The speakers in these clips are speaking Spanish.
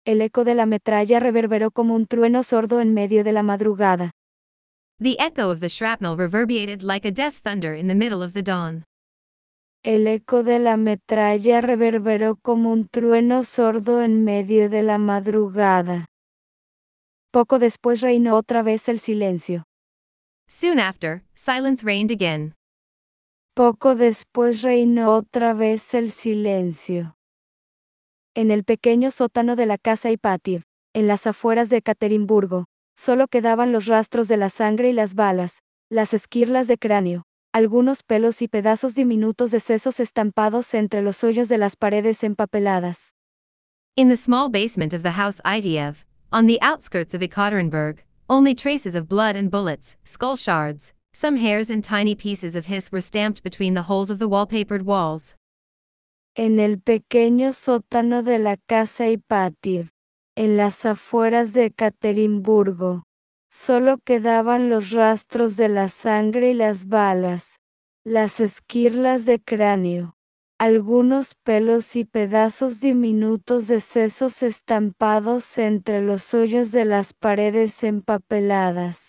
El eco de la metralla reverberó como un trueno sordo en medio de la madrugada. The echo of the shrapnel reverberated like a death thunder in the middle of the dawn. El eco de la metralla reverberó como un trueno sordo en medio de la madrugada. Poco después reinó otra vez el silencio. Soon after, silence reigned again. Poco después reinó otra vez el silencio. En el pequeño sótano de la casa y patio, en las afueras de Ekaterimburgo, solo quedaban los rastros de la sangre y las balas, las esquirlas de cráneo, algunos pelos y pedazos diminutos de sesos estampados entre los hoyos de las paredes empapeladas. In the small basement of the house Itiev, on the outskirts of Ekaterinburg, only traces of blood and bullets, skull shards, some hairs and tiny pieces of hiss were stamped between the holes of the wallpapered walls. En el pequeño sótano de la casa y patio, en las afueras de Ekaterimburgo, solo quedaban los rastros de la sangre y las balas, las esquirlas de cráneo, algunos pelos y pedazos diminutos de sesos estampados entre los hoyos de las paredes empapeladas.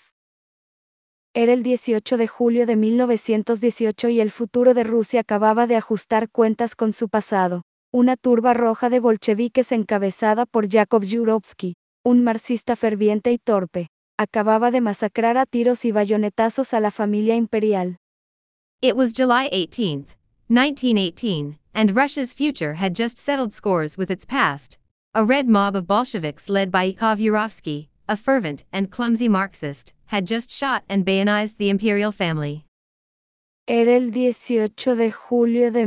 Era el 18 de julio de 1918 y el futuro de Rusia acababa de ajustar cuentas con su pasado. Una turba roja de bolcheviques encabezada por Yakov Yurovsky, un marxista ferviente y torpe, acababa de masacrar a tiros y bayonetazos a la familia imperial. It was July 18, 1918, and Russia's future had just settled scores with its past. A red mob of Bolsheviks led by Yakov Yurovsky, a fervent and clumsy Marxist, had just shot and bayonized the imperial family. Era el 18 de julio de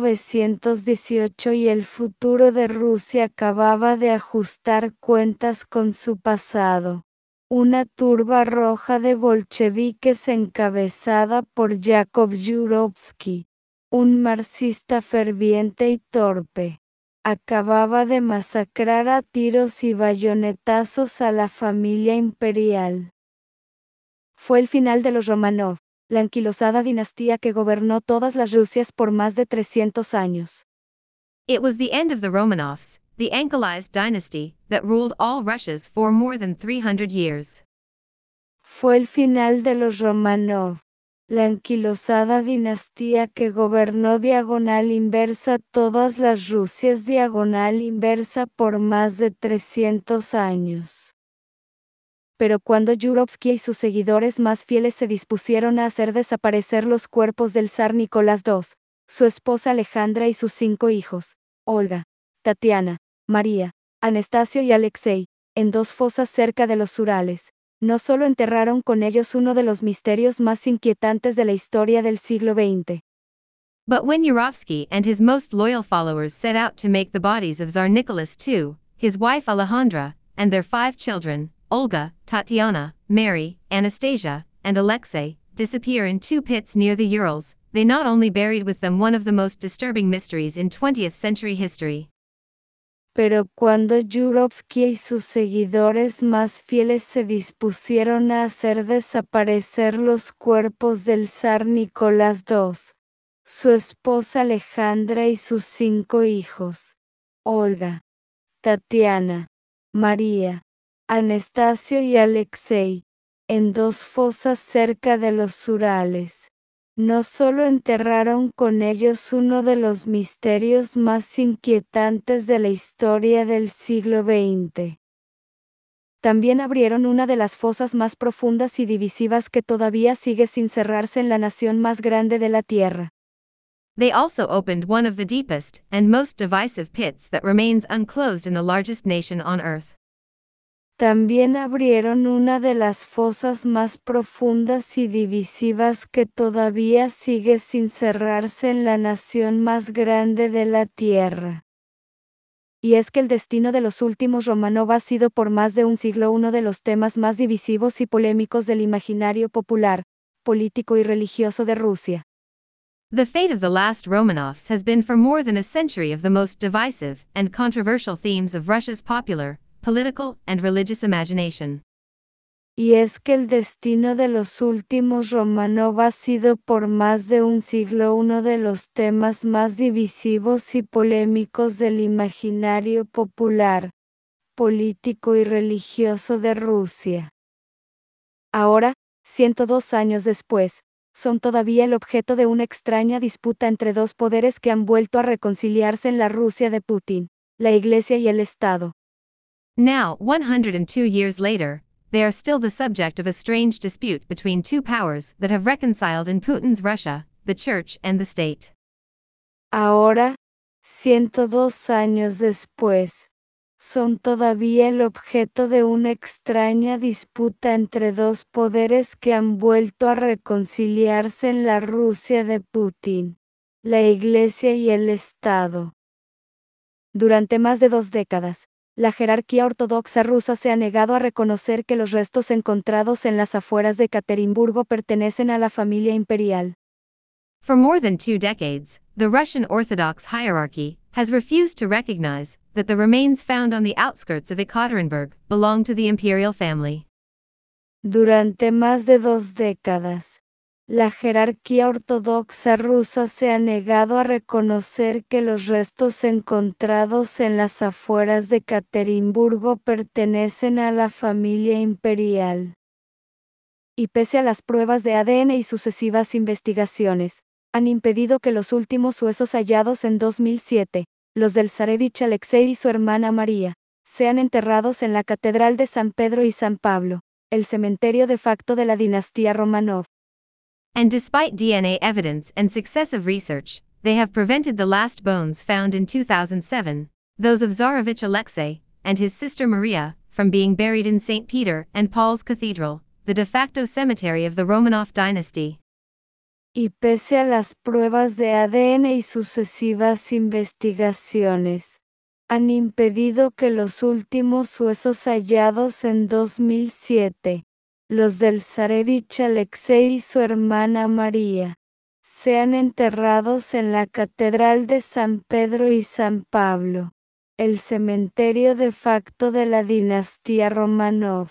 1918 y el futuro de Rusia acababa de ajustar cuentas con su pasado. Una turba roja de bolcheviques encabezada por Yakov Yurovsky, un marxista ferviente y torpe, acababa de masacrar a tiros y bayonetazos a la familia imperial. Fue el final de los Romanov, la anquilosada dinastía que gobernó todas las Rusias por más de 300 años. It was the end of the Romanovs, the ankylized dynasty that ruled all Russias for more than 300 years. Fue el final de los Romanov, la anquilosada dinastía que gobernó diagonal inversa todas las Rusias diagonal inversa por más de 300 años. Pero cuando Yurovsky y sus seguidores más fieles se dispusieron a hacer desaparecer los cuerpos del zar Nicolás II, su esposa Alejandra y sus 5 hijos, Olga, Tatiana, María, Anastasio y Alexei, en 2 fosas cerca de los Urales, no solo enterraron con ellos uno de los misterios más inquietantes de la historia del siglo XX. But when Yurovsky and his most loyal followers set out to make the bodies of Tsar Nicholas II, his wife Alejandra, and their 5 children, Olga, Tatiana, Mary, Anastasia, and Alexei, disappear in 2 pits near the Urals, they not only buried with them one of the most disturbing mysteries in 20th century history. Pero cuando Yurovsky y sus seguidores más fieles se dispusieron a hacer desaparecer los cuerpos del zar Nicolás II, su esposa Alejandra y sus 5 hijos, Olga, Tatiana, María, Anastasio y Alexei, en 2 fosas cerca de los Urales, no solo enterraron con ellos uno de los misterios más inquietantes de la historia del siglo XX. También abrieron una de las fosas más profundas y divisivas que todavía sigue sin cerrarse en la nación más grande de la Tierra. They also opened one of the deepest and most divisive pits that remains unclosed in the largest nation on earth. También abrieron una de las fosas más profundas y divisivas que todavía sigue sin cerrarse en la nación más grande de la Tierra. Y es que el destino de los últimos Romanov ha sido por más de un siglo uno de los temas más divisivos y polémicos del imaginario popular, político y religioso de Rusia. The fate of the last Romanovs has been for more than a century of the most divisive and controversial themes of Russia's popular, political, and religious imagination. Y es que el destino de los últimos Romanov ha sido por más de un siglo uno de los temas más divisivos y polémicos del imaginario popular, político y religioso de Rusia. Ahora, 102 años después, son todavía el objeto de una extraña disputa entre dos poderes que han vuelto a reconciliarse en la Rusia de Putin, la Iglesia y el Estado. Now, 102 years later, they are still the subject of a strange dispute between two powers that have reconciled in Putin's Russia, the Church and the State. Ahora, 102 años después, son todavía el objeto de una extraña disputa entre dos poderes que han vuelto a reconciliarse en la Rusia de Putin, la Iglesia y el Estado. Durante más de 2 décadas, la jerarquía ortodoxa rusa se ha negado a reconocer que los restos encontrados en las afueras de Ekaterimburgo pertenecen a la familia imperial. For more than 2 decades, the Russian Orthodox hierarchy has refused to recognize that the remains found on the outskirts of Ekaterinburg belong to the imperial family. Durante más de 2 décadas, la jerarquía ortodoxa rusa se ha negado a reconocer que los restos encontrados en las afueras de Ekaterimburgo pertenecen a la familia imperial. Y pese a las pruebas de ADN y sucesivas investigaciones, han impedido que los últimos huesos hallados en 2007, los del zarevich Alexei y su hermana María, sean enterrados en la Catedral de San Pedro y San Pablo, el cementerio de facto de la dinastía Romanov. And despite DNA evidence and successive research, they have prevented the last bones found in 2007, those of Tsarevich Alexei and his sister Maria, from being buried in St. Peter and Paul's Cathedral, the de facto cemetery of the Romanov dynasty. Y pese a las pruebas de ADN y sucesivas investigaciones, han impedido que los últimos huesos hallados en 2007, los del zarevich Alexei y su hermana María, sean enterrados en la Catedral de San Pedro y San Pablo, el cementerio de facto de la dinastía Romanov.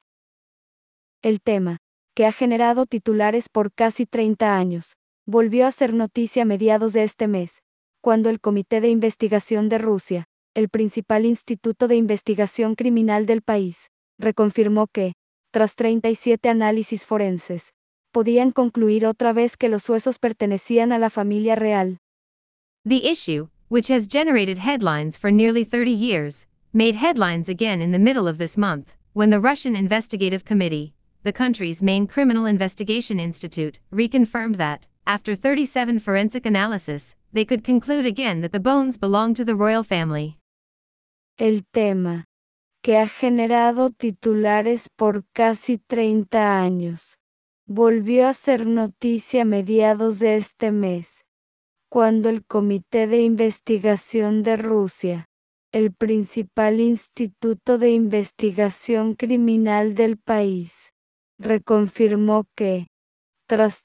El tema, que ha generado titulares por casi 30 años, volvió a ser noticia a mediados de este mes, cuando el Comité de Investigación de Rusia, el principal instituto de investigación criminal del país, reconfirmó que, tras 37 análisis forenses, podían concluir otra vez que los huesos pertenecían a la familia real. The issue, which has generated headlines for nearly 30 years, made headlines again in the middle of this month, when the Russian Investigative Committee, the country's main criminal investigation institute, reconfirmed that, after 37 forensic analysis, they could conclude again that the bones belong to the royal family. El tema, que ha generado titulares por casi 30 años, volvió a ser noticia a mediados de este mes, cuando el Comité de Investigación de Rusia, el principal instituto de investigación criminal del país, reconfirmó que, tras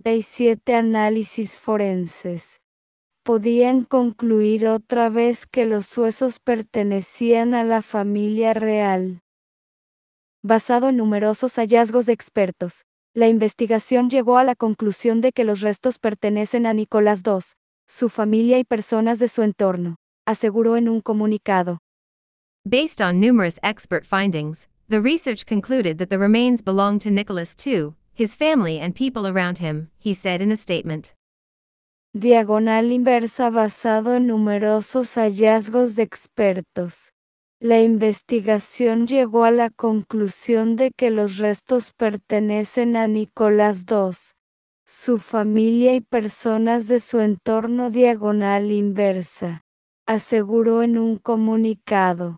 37 análisis forenses, podían concluir otra vez que los huesos pertenecían a la familia real. Basado en numerosos hallazgos de expertos, la investigación llegó a la conclusión de que los restos pertenecen a Nicolás II, su familia y personas de su entorno, aseguró en un comunicado. Based on numerous expert findings, the research concluded that the remains belong to Nicholas II, his family and people around him, he said in a statement. Diagonal inversa basado en numerosos hallazgos de expertos. La investigación llegó a la conclusión de que los restos pertenecen a Nicolás II, su familia y personas de su entorno diagonal inversa, aseguró en un comunicado.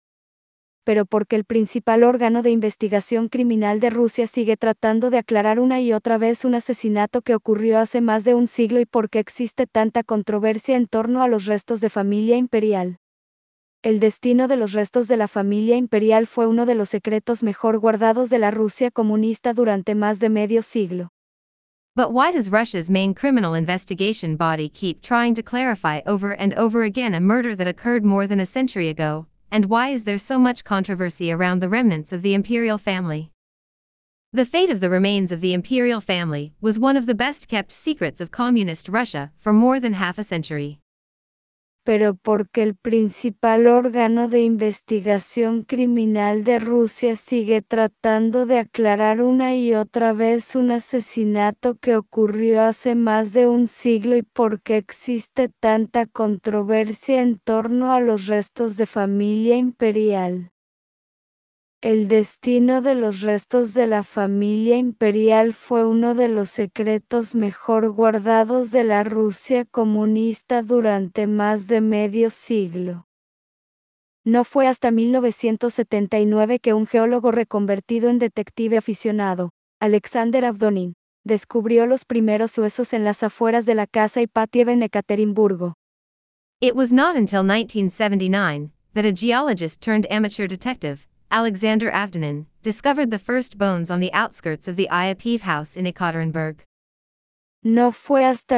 Pero porque el principal órgano de investigación criminal de Rusia sigue tratando de aclarar una y otra vez un asesinato que ocurrió hace más de un siglo y porque existe tanta controversia en torno a los restos de familia imperial. El destino de los restos de la familia imperial fue uno de los secretos mejor guardados de la Rusia comunista durante más de medio siglo. But why does Russia's main criminal investigation body keep trying to clarify over and over again a murder that occurred more than a century ago, and why is there so much controversy around the remnants of the imperial family? The fate of the remains of the imperial family was one of the best-kept secrets of communist Russia for more than half a century. pero porque el principal órgano de investigación criminal de Rusia sigue tratando de aclarar una y otra vez un asesinato que ocurrió hace más de un siglo y porque existe tanta controversia en torno a los restos de familia imperial. El destino de los restos de la familia imperial fue uno de los secretos mejor guardados de la Rusia comunista durante más de medio siglo. No fue hasta 1979 que un geólogo reconvertido en detective aficionado, Alexander Avdonin, descubrió los primeros huesos en las afueras de la casa Ipatiev en Ekaterimburgo. It was not until 1979 that a geologist turned amateur detective, Alexander Avdonin, discovered the first bones on the outskirts of the Iapiev house in Ekaterinburg. No fue hasta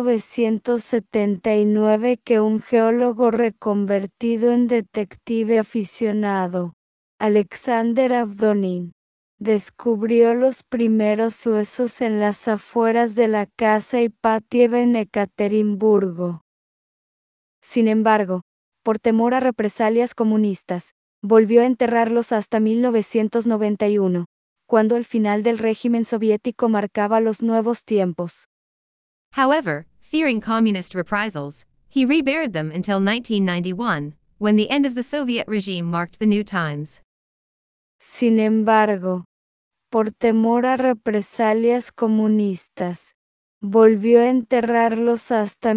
1979 que un geólogo reconvertido en detective aficionado, Alexander Avdonin, descubrió los primeros huesos en las afueras de la casa Ipatiev en Ekaterimburgo. Sin embargo, por temor a represalias comunistas, volvió a enterrarlos hasta 1991, cuando el final del régimen soviético marcaba los nuevos tiempos. However, fearing communist reprisals, he reburied them until 1991, when the end of the Soviet regime marked the new times. Sin embargo, por temor a represalias comunistas, volvió a enterrarlos hasta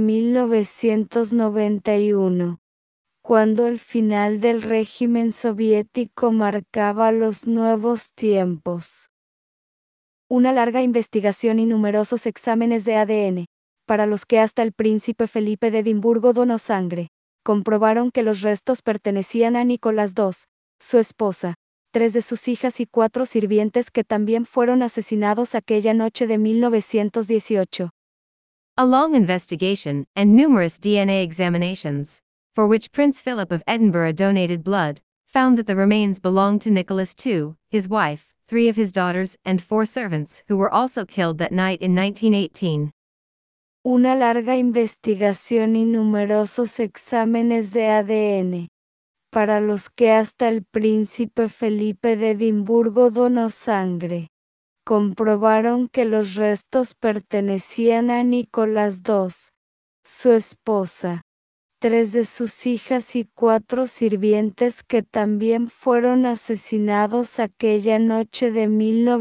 1991, cuando el final del régimen soviético marcaba los nuevos tiempos. Una larga investigación y numerosos exámenes de ADN, para los que hasta el príncipe Felipe de Edimburgo donó sangre, comprobaron que los restos pertenecían a Nicolás II, su esposa, 3 de sus hijas y 4 sirvientes que también fueron asesinados aquella noche de 1918. A long investigation and numerous DNA examinations, for which Prince Philip of Edinburgh donated blood, found that the remains belonged to Nicholas II, his wife, 3 of his daughters and 4 servants who were also killed that night in 1918. Una larga investigación y numerosos exámenes de ADN, para los que hasta el príncipe Felipe de Edimburgo donó sangre, comprobaron que los restos pertenecían a Nicolás II, su esposa, 3 de sus hijas y 4 sirvientes que también fueron asesinados aquella noche de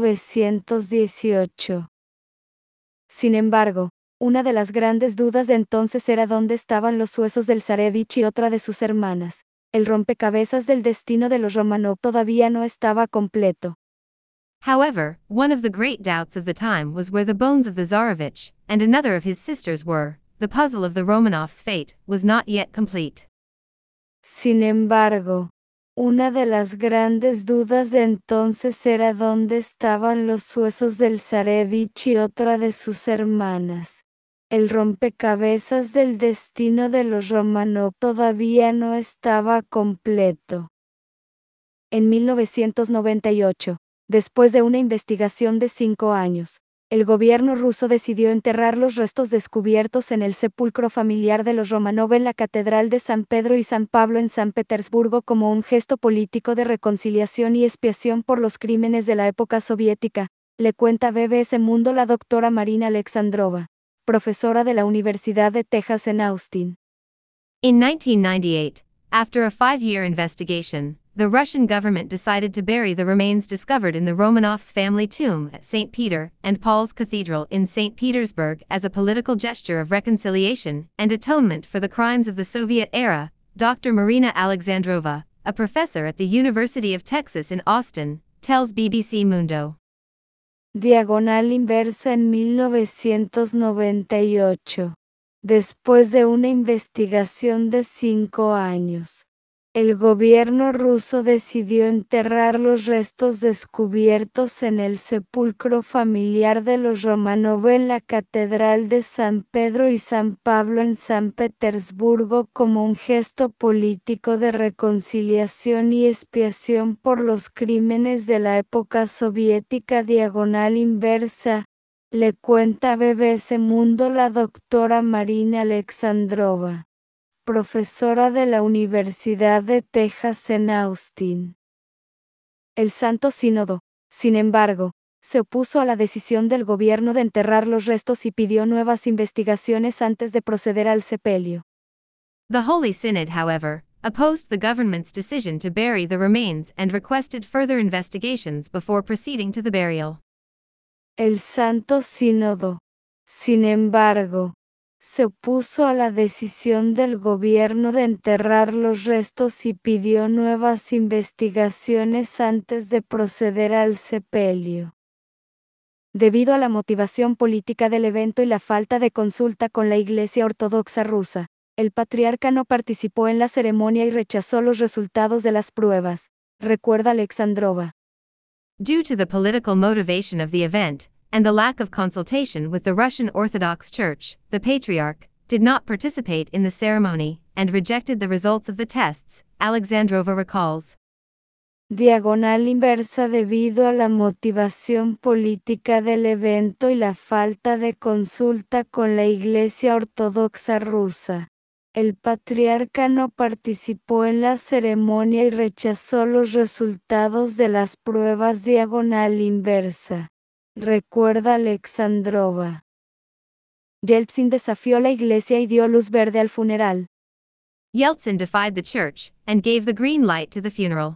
1918. Sin embargo, una de las grandes dudas de entonces era dónde estaban los huesos del Zarevich y otra de sus hermanas. El rompecabezas del destino de los Romanov todavía no estaba completo. However, one of the great doubts of the time was where the bones of the Tsarevich and another of his sisters were. The puzzle of the Romanovs' fate was not yet complete. Sin embargo, una de las grandes dudas de entonces era dónde estaban los huesos del Zarevich y otra de sus hermanas. El rompecabezas del destino de los Romanov todavía no estaba completo. En 1998, después de una investigación de 5 años, el gobierno ruso decidió enterrar los restos descubiertos en el sepulcro familiar de los Romanov en la Catedral de San Pedro y San Pablo en San Petersburgo como un gesto político de reconciliación y expiación por los crímenes de la época soviética, le cuenta BBC Mundo la doctora Marina Alexandrova, profesora de la Universidad de Texas en Austin. In 1998, after a 5-year investigation, the Russian government decided to bury the remains discovered in the Romanovs' family tomb at St. Peter and Paul's Cathedral in St. Petersburg as a political gesture of reconciliation and atonement for the crimes of the Soviet era, Dr. Marina Alexandrova, a professor at the University of Texas in Austin, tells BBC Mundo. Diagonal inversa en 1998. Después de una investigación de 5 años, el gobierno ruso decidió enterrar los restos descubiertos en el sepulcro familiar de los Romanov en la Catedral de San Pedro y San Pablo en San Petersburgo como un gesto político de reconciliación y expiación por los crímenes de la época soviética. Diagonal inversa, le cuenta BBC Mundo la doctora Marina Alexandrova, profesora de la Universidad de Texas en Austin. El Santo Sínodo, sin embargo, se opuso a la decisión del gobierno de enterrar los restos y pidió nuevas investigaciones antes de proceder al sepelio. The Holy Synod, however, opposed the government's decision to bury the remains and requested further investigations before proceeding to the burial. El Santo Sínodo, sin embargo, se opuso a la decisión del gobierno de enterrar los restos y pidió nuevas investigaciones antes de proceder al sepelio. Debido a la motivación política del evento y la falta de consulta con la Iglesia Ortodoxa rusa, el patriarca no participó en la ceremonia y rechazó los resultados de las pruebas, recuerda Alexandrova. Due to the political motivation of the event, and the lack of consultation with the Russian Orthodox Church, the Patriarch did not participate in the ceremony, and rejected the results of the tests, Alexandrova recalls. Diagonal inversa. Debido a la motivación política del evento y la falta de consulta con la Iglesia Ortodoxa rusa, el patriarca no participó en la ceremonia y rechazó los resultados de las pruebas. Diagonal inversa, recuerda Alexandrova. Yeltsin desafió la Iglesia y dio luz verde al funeral. Yeltsin defied the church, and gave the green light to the funeral.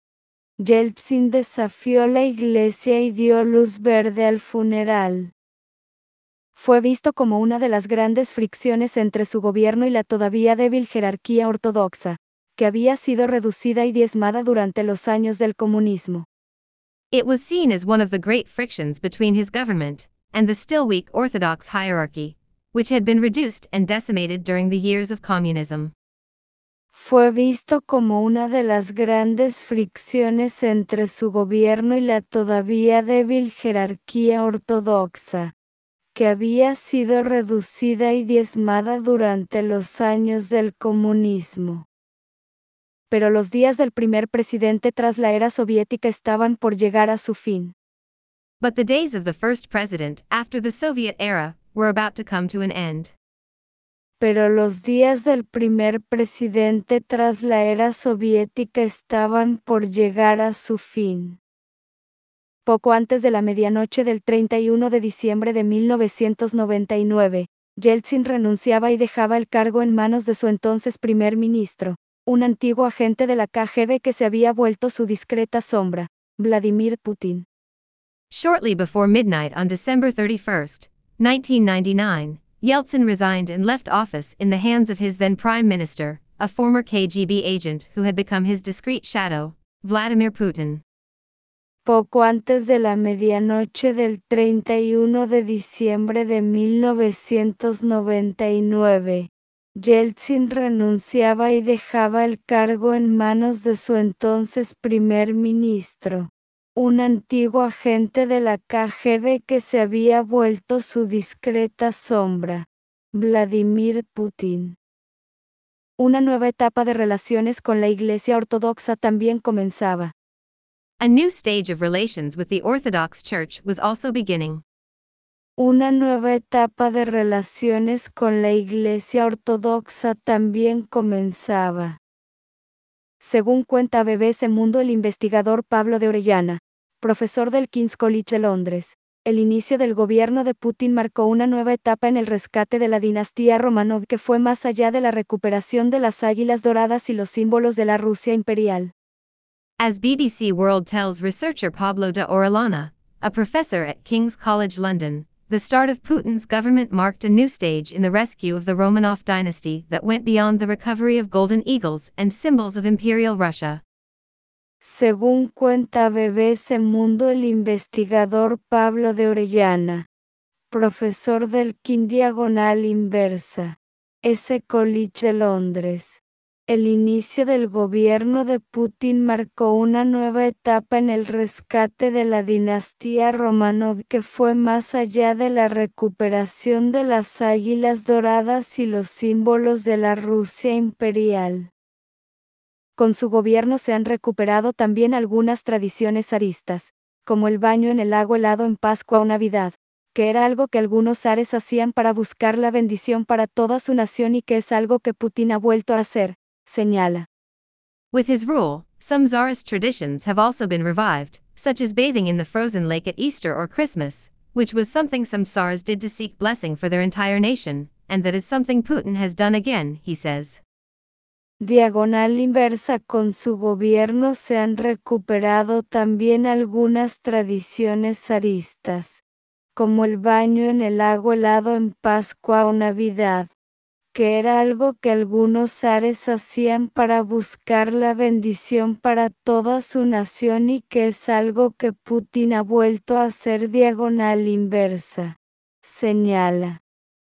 Yeltsin desafió la Iglesia y dio luz verde al funeral. Fue visto como una de las grandes fricciones entre su gobierno y la todavía débil jerarquía ortodoxa, que había sido reducida y diezmada durante los años del comunismo. It was seen as one of the great frictions between his government and the still weak Orthodox hierarchy, which had been reduced and decimated during the years of communism. Fue visto como una de las grandes fricciones entre su gobierno y la todavía débil jerarquía ortodoxa, que había sido reducida y diezmada durante los años del comunismo. Pero los días del primer presidente tras la era soviética estaban por llegar a su fin. But the days of the first president after the Soviet era were about to come to an end. Pero los días del primer presidente tras la era soviética estaban por llegar a su fin. Poco antes de la medianoche del 31 de diciembre de 1999, Yeltsin renunciaba y dejaba el cargo en manos de su entonces primer ministro, un antiguo agente de la KGB que se había vuelto su discreta sombra, Vladimir Putin. Shortly before midnight on December 31, 1999, Yeltsin resigned and left office in the hands of his then prime minister, a former KGB agent who had become his discreet shadow, Vladimir Putin. Poco antes de la medianoche del 31 de diciembre de 1999, Yeltsin renunciaba y dejaba el cargo en manos de su entonces primer ministro, un antiguo agente de la KGB que se había vuelto su discreta sombra, Vladimir Putin. Una nueva etapa de relaciones con la Iglesia Ortodoxa también comenzaba. A new stage of relations with the Orthodox Church was also beginning. Una nueva etapa de relaciones con la Iglesia Ortodoxa también comenzaba. Según cuenta BBC Mundo el investigador Pablo de Orellana, profesor del King's College de Londres, el inicio del gobierno de Putin marcó una nueva etapa en el rescate de la dinastía Romanov que fue más allá de la recuperación de las águilas doradas y los símbolos de la Rusia imperial. As BBC World tells researcher Pablo de Orellana, a professor at King's College London, the start of Putin's government marked a new stage in the rescue of the Romanov dynasty that went beyond the recovery of golden eagles and symbols of Imperial Russia. Según cuenta BBC Mundo el investigador Pablo de Orellana, profesor del King Diagonal Inversa, S. College de Londres. El inicio del gobierno de Putin marcó una nueva etapa en el rescate de la dinastía Romanov que fue más allá de la recuperación de las águilas doradas y los símbolos de la Rusia imperial. Con su gobierno se han recuperado también algunas tradiciones zaristas, como el baño en el lago helado en Pascua o Navidad, que era algo que algunos zares hacían para buscar la bendición para toda su nación y que es algo que Putin ha vuelto a hacer, señala. With his rule, some Tsarist traditions have also been revived, such as bathing in the frozen lake at Easter or Christmas, which was something some Tsars did to seek blessing for their entire nation, and that is something Putin has done again, he says. Diagonal inversa. Con su gobierno se han recuperado también algunas tradiciones zaristas, como el baño en el lago helado en Pascua o Navidad, que era algo que algunos zares hacían para buscar la bendición para toda su nación y que es algo que Putin ha vuelto a hacer. Diagonal inversa, señala.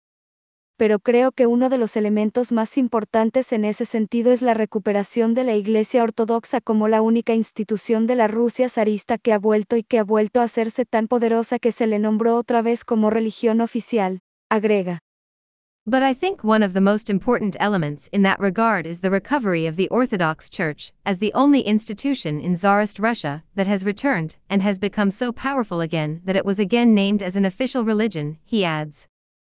Pero creo que uno de los elementos más importantes en ese sentido es la recuperación de la Iglesia Ortodoxa como la única institución de la Rusia zarista que ha vuelto a hacerse tan poderosa que se le nombró otra vez como religión oficial, agrega. But I think one of the most important elements in that regard is the recovery of the Orthodox Church as the only institution in Tsarist Russia that has returned and has become so powerful again that it was again named as an official religion, he adds.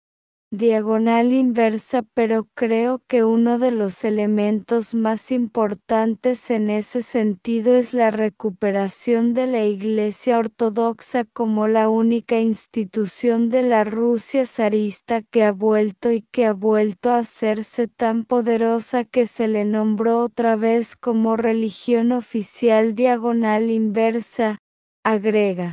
Diagonal inversa. Pero creo que uno de los elementos más importantes en ese sentido es la recuperación de la Iglesia Ortodoxa como la única institución de la Rusia zarista que ha vuelto a hacerse tan poderosa que se le nombró otra vez como religión oficial. Diagonal inversa, agrega.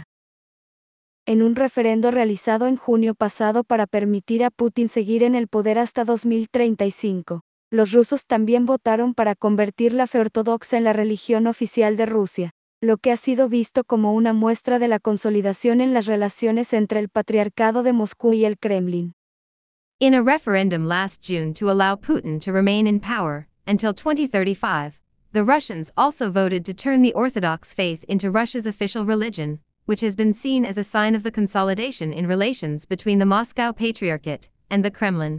En un referendo realizado en junio pasado para permitir a Putin seguir en el poder hasta 2035, los rusos también votaron para convertir la fe ortodoxa en la religión oficial de Rusia, lo que ha sido visto como una muestra de la consolidación en las relaciones entre el Patriarcado de Moscú y el Kremlin. In a referendum last June to allow Putin to remain in power until 2035, the Russians also voted to turn the Orthodox faith into Russia's official religion, which has been seen as a sign of the consolidation in relations between the Moscow Patriarchate and the Kremlin.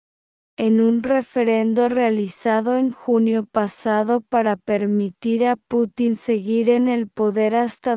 En un referendo realizado en junio pasado para permitir a Putin seguir en el poder hasta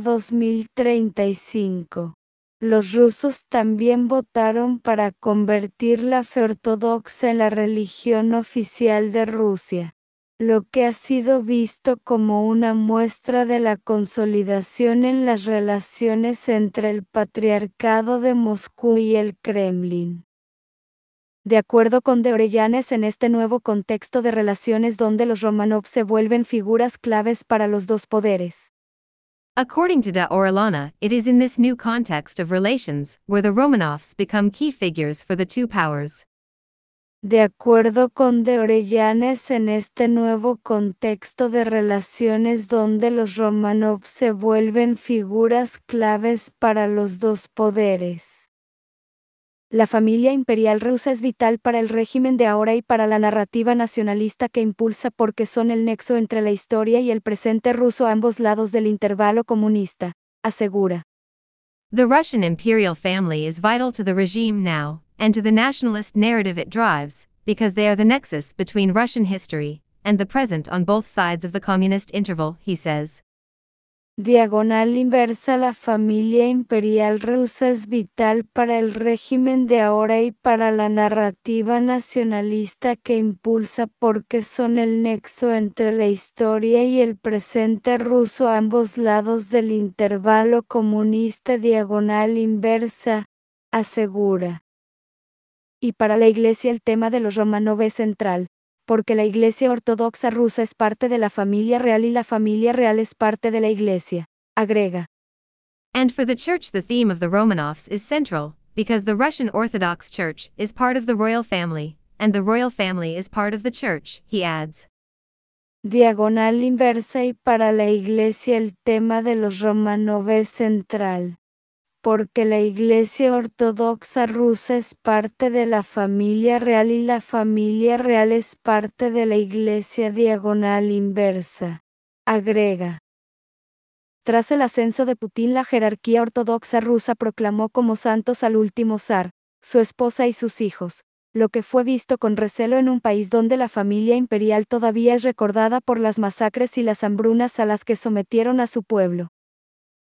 2035, los rusos también votaron para convertir la fe ortodoxa en la religión oficial de Rusia, lo que ha sido visto como una muestra de la consolidación en las relaciones entre el Patriarcado de Moscú y el Kremlin. De acuerdo con de Orellanes, en este nuevo contexto de relaciones donde los Romanov se vuelven figuras claves para los dos poderes. According to de Orellana, it is in this new context of relations where the Romanovs become key figures for the two powers. De acuerdo con de Orellanes, en este nuevo contexto de relaciones donde los Romanov se vuelven figuras claves para los dos poderes. La familia imperial rusa es vital para el régimen de ahora y para la narrativa nacionalista que impulsa porque son el nexo entre la historia y el presente ruso a ambos lados del intervalo comunista, asegura. The Russian imperial family is vital to the regime now, and to the nationalist narrative it drives, because they are the nexus between Russian history and the present on both sides of the communist interval, he says. Diagonal inversa. La familia imperial rusa es vital para el régimen de ahora y para la narrativa nacionalista que impulsa porque son el nexo entre la historia y el presente ruso a ambos lados del intervalo comunista. Diagonal inversa, asegura. Y para la Iglesia el tema de los Romanov es central, porque la Iglesia Ortodoxa rusa es parte de la familia real y la familia real es parte de la Iglesia, agrega. And for the Church the theme of the Romanovs is central, because the Russian Orthodox Church is part of the royal family, and the royal family is part of the Church, he adds. Diagonal inversa. Y para la Iglesia el tema de los Romanov es central, porque la Iglesia Ortodoxa rusa es parte de la familia real y la familia real es parte de la Iglesia. Diagonal inversa, agrega. Tras el ascenso de Putin, la jerarquía ortodoxa rusa proclamó como santos al último zar, su esposa y sus hijos, lo que fue visto con recelo en un país donde la familia imperial todavía es recordada por las masacres y las hambrunas a las que sometieron a su pueblo.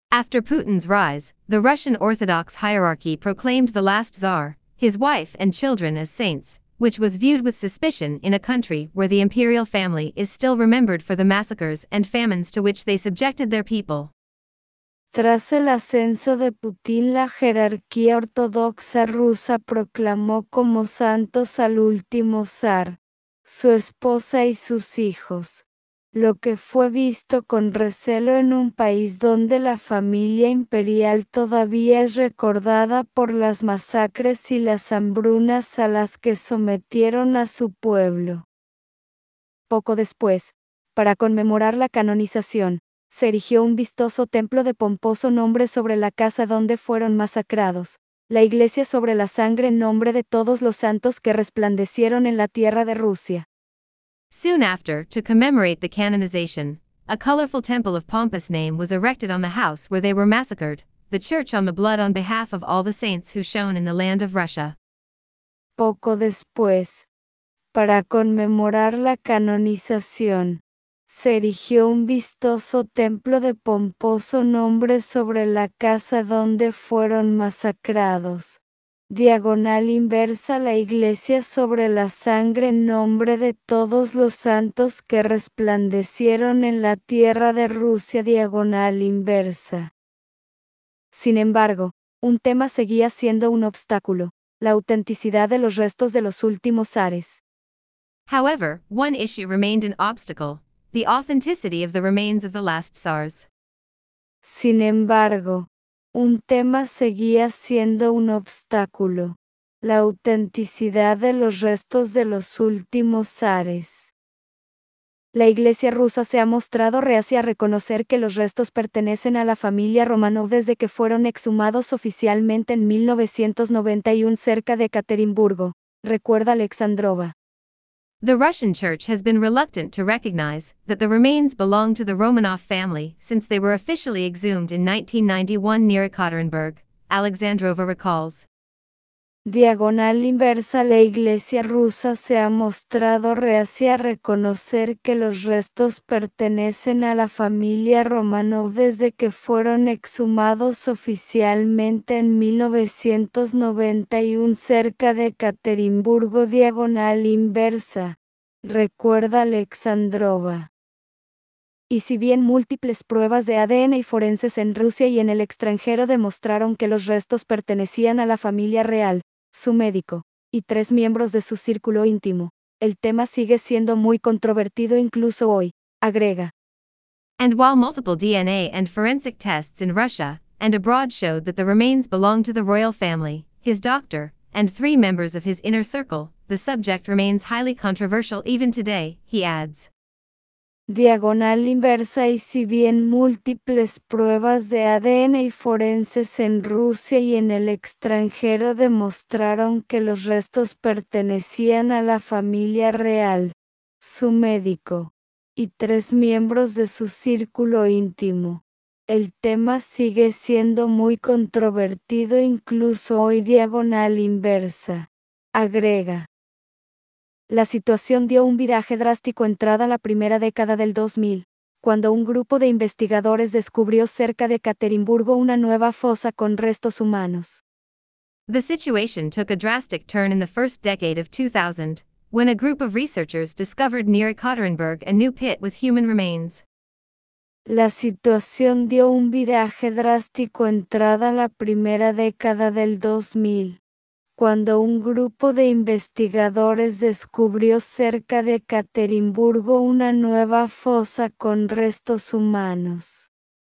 After Putin's rise, the Russian Orthodox hierarchy proclaimed the last Tsar, his wife and children as saints, which was viewed with suspicion in a country where the imperial family is still remembered for the massacres and famines to which they subjected their people. Tras el ascenso de Putin, la jerarquía ortodoxa rusa proclamó como santos al último zar, su esposa y sus hijos, lo que fue visto con recelo en un país donde la familia imperial todavía es recordada por las masacres y las hambrunas a las que sometieron a su pueblo. Poco después, para conmemorar la canonización, se erigió un vistoso templo de pomposo nombre sobre la casa donde fueron masacrados, la iglesia sobre la sangre en nombre de todos los santos que resplandecieron en la tierra de Rusia. Soon after, to commemorate the canonization, a colorful temple of pompous name was erected on the house where they were massacred, the church on the blood on behalf of all the saints who shone in the land of Russia. Poco después, para conmemorar la canonización, se erigió un vistoso templo de pomposo nombre sobre la casa donde fueron masacrados, diagonal inversa la iglesia sobre la sangre en nombre de todos los santos que resplandecieron en la tierra de Rusia, diagonal inversa. Sin embargo, un tema seguía siendo un obstáculo: la autenticidad de los restos de los últimos zares. However, one issue remained an obstacle: the authenticity of the remains of the last Tsars. Sin embargo, un tema seguía siendo un obstáculo: la autenticidad de los restos de los últimos zares. La Iglesia rusa se ha mostrado reacia a reconocer que los restos pertenecen a la familia Romanov desde que fueron exhumados oficialmente en 1991 cerca de Ekaterimburgo, recuerda Alexandrova. The Russian Church has been reluctant to recognize that the remains belong to the Romanov family since they were officially exhumed in 1991 near Ekaterinburg, Alexandrova recalls. Diagonal inversa. La Iglesia rusa se ha mostrado reacia a reconocer que los restos pertenecen a la familia Romanov desde que fueron exhumados oficialmente en 1991 cerca de Ekaterimburgo, diagonal inversa, recuerda Alexandrova. Y si bien múltiples pruebas de ADN y forenses en Rusia y en el extranjero demostraron que los restos pertenecían a la familia real, su médico, y 3 miembros de su círculo íntimo, el tema sigue siendo muy controvertido incluso hoy, agrega. And while multiple DNA and forensic tests in Russia and abroad showed that the remains belong to the royal family, his doctor, and 3 members of his inner circle, the subject remains highly controversial even today, he adds. Diagonal inversa. Y si bien múltiples pruebas de ADN y forenses en Rusia y en el extranjero demostraron que los restos pertenecían a la familia real, su médico, y 3 miembros de su círculo íntimo, el tema sigue siendo muy controvertido incluso hoy, diagonal inversa, agrega. La situación dio un viraje drástico entrada la primera década del 2000, cuando un grupo de investigadores descubrió cerca de Ekaterimburgo una nueva fosa con restos humanos. The situation took a drastic turn in the first decade of 2000, when a group of researchers discovered near Ekaterinburg a new pit with human remains. La situación dio un viraje drástico entrada la primera década del 2000. Cuando un grupo de investigadores descubrió cerca de Ekaterimburgo una nueva fosa con restos humanos.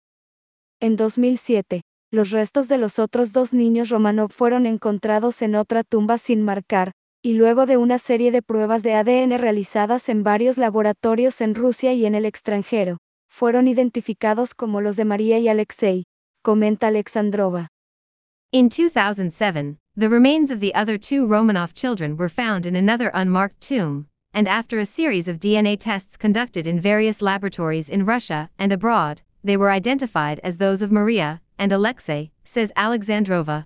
En 2007, los restos de los otros 2 niños Romanov fueron encontrados en otra tumba sin marcar, y luego de una serie de pruebas de ADN realizadas en varios laboratorios en Rusia y en el extranjero, fueron identificados como los de María y Alexei, comenta Alexandrova. In 2007, the remains of the other 2 Romanov children were found in another unmarked tomb, and after a series of DNA tests conducted in various laboratories in Russia and abroad, they were identified as those of Maria and Alexei, says Alexandrova.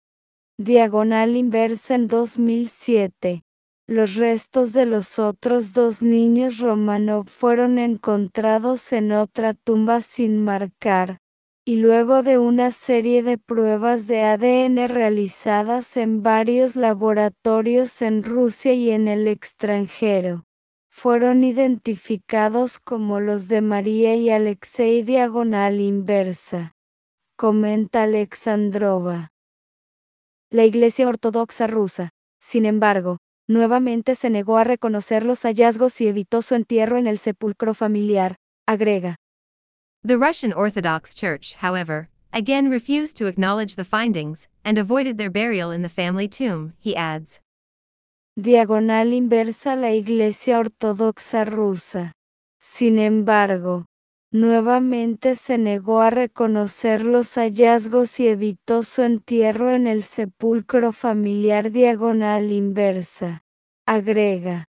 Diagonal inversa. En 2007, los restos de los otros 2 niños Romanov fueron encontrados en otra tumba sin marcar, y luego de una serie de pruebas de ADN realizadas en varios laboratorios en Rusia y en el extranjero, fueron identificados como los de María y Alexei diagonal inversa, comenta Alexandrova. La Iglesia Ortodoxa rusa, sin embargo, nuevamente se negó a reconocer los hallazgos y evitó su entierro en el sepulcro familiar, agrega. The Russian Orthodox Church, however, again refused to acknowledge the findings, and avoided their burial in the family tomb, he adds. Diagonal inversa. La Iglesia Ortodoxa rusa, sin embargo, nuevamente se negó a reconocer los hallazgos y evitó su entierro en el sepulcro familiar. Diagonal inversa, agrega.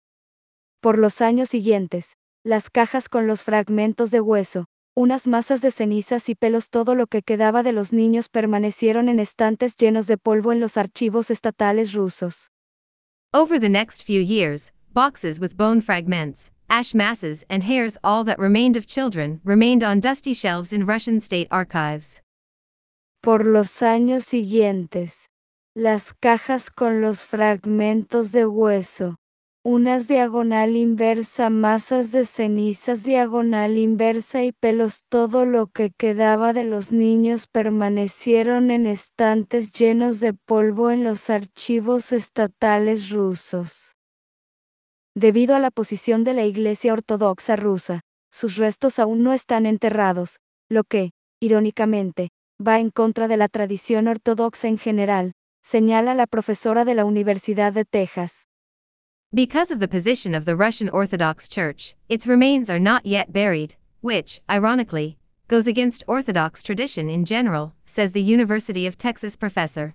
Por los años siguientes, las cajas con los fragmentos de hueso, unas masas de cenizas y pelos, todo lo que quedaba de los niños, permanecieron en estantes llenos de polvo en los archivos estatales rusos. Over the next few years, boxes with bone fragments, ash masses and hairs, all that remained of children, remained on dusty shelves in Russian state archives. Por los años siguientes, las cajas con los fragmentos de hueso, unas diagonal inversa, masas de cenizas diagonal inversa y pelos, todo lo que quedaba de los niños, permanecieron en estantes llenos de polvo en los archivos estatales rusos. Debido a la posición de la Iglesia Ortodoxa rusa, sus restos aún no están enterrados, lo que, irónicamente, va en contra de la tradición ortodoxa en general, señala la profesora de la Universidad de Texas. Because of the position of the Russian Orthodox Church, its remains are not yet buried, which, ironically, goes against Orthodox tradition in general, says the University of Texas professor.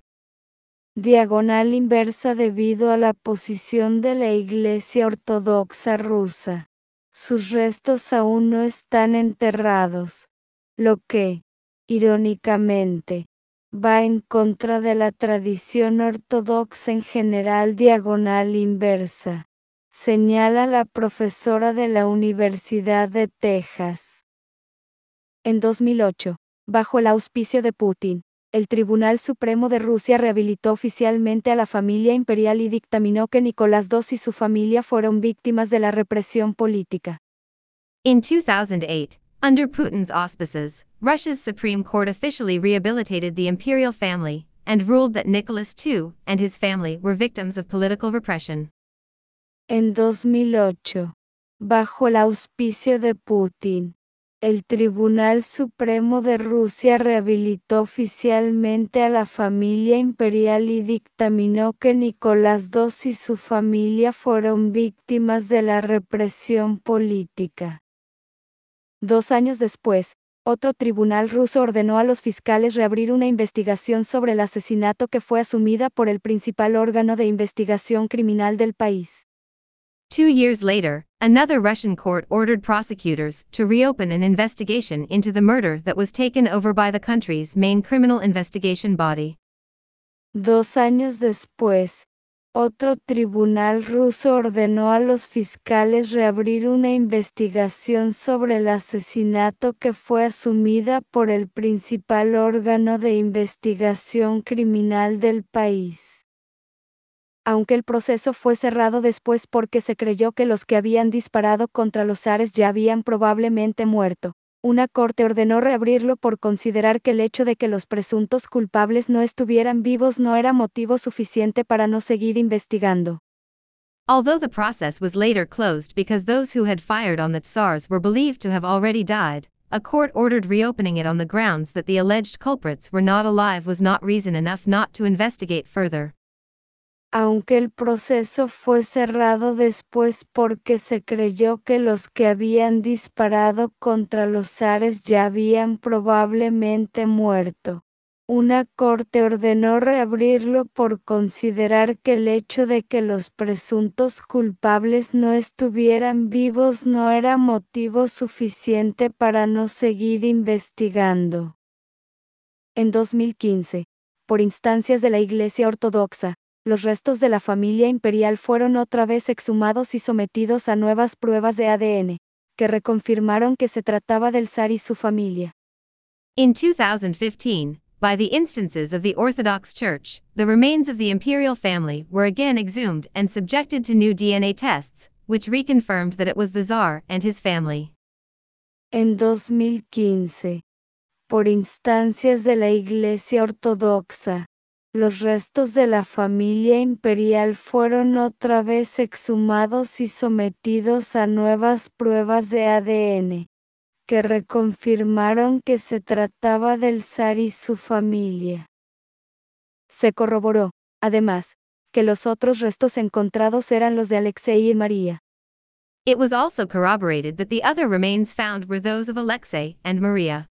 Diagonal inversa. Debido a la posición de la Iglesia Ortodoxa rusa, sus restos aún no están enterrados, lo que, irónicamente, va en contra de la tradición ortodoxa en general. Diagonal inversa, señala la profesora de la Universidad de Texas. En 2008, bajo el auspicio de Putin, el Tribunal Supremo de Rusia rehabilitó oficialmente a la familia imperial y dictaminó que Nicolás II y su familia fueron víctimas de la represión política. In 2008, under Putin's auspices, Russia's Supreme Court officially rehabilitated the imperial family, and ruled that Nicholas II and his family were victims of political repression. En 2008, bajo el auspicio de Putin, el Tribunal Supremo de Rusia rehabilitó oficialmente a la familia imperial y dictaminó que Nicolás II y su familia fueron víctimas de la represión política. 2 años después, otro tribunal ruso ordenó a los fiscales reabrir una investigación sobre el asesinato que fue asumida por el principal órgano de investigación criminal del país. 2 years later, another Russian court ordered prosecutors to reopen an investigation into the murder that was taken over by the country's main criminal investigation body. 2 años después, otro tribunal ruso ordenó a los fiscales reabrir una investigación sobre el asesinato que fue asumida por el principal órgano de investigación criminal del país. Aunque el proceso fue cerrado después porque se creyó que los que habían disparado contra los zares ya habían probablemente muerto, una corte ordenó reabrirlo por considerar que el hecho de que los presuntos culpables no estuvieran vivos no era motivo suficiente para no seguir investigando. Although the process was later closed because those who had fired on the Tsars were believed to have already died, a court ordered reopening it on the grounds that the alleged culprits were not alive was not reason enough not to investigate further. Aunque el proceso fue cerrado después porque se creyó que los que habían disparado contra los zares ya habían probablemente muerto, una corte ordenó reabrirlo por considerar que el hecho de que los presuntos culpables no estuvieran vivos no era motivo suficiente para no seguir investigando. En 2015, por instancias de la Iglesia Ortodoxa, los restos de la familia imperial fueron otra vez exhumados y sometidos a nuevas pruebas de ADN, que reconfirmaron que se trataba del zar y su familia. In 2015, by the instances of the Orthodox Church, the remains of the imperial family were again exhumed and subjected to new DNA tests, which reconfirmed that it was the Tsar and his family. En 2015, por instancias de la Iglesia Ortodoxa, los restos de la familia imperial fueron otra vez exhumados y sometidos a nuevas pruebas de ADN, que reconfirmaron que se trataba del zar y su familia. Se corroboró, además, que los otros restos encontrados eran los de Alexei y María. It was also corroborated that the other remains found were those of Alexei and Maria.